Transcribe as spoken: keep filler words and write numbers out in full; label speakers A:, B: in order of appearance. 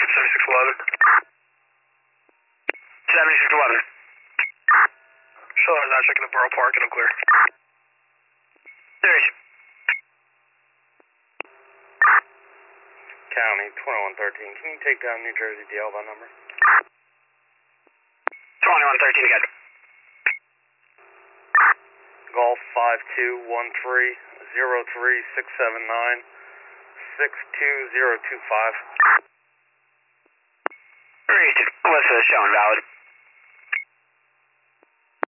A: seventy-six eleven. seventy-six eleven. Sure, I'm not checking the Borough Park and I'm clear. There he is.
B: County twenty-one thirteen, can you take down New Jersey D L by number?
A: twenty-one thirteen again.
B: Golf five two one three zero three six seven nine six two zero two five.
A: Read. What's the showing valid?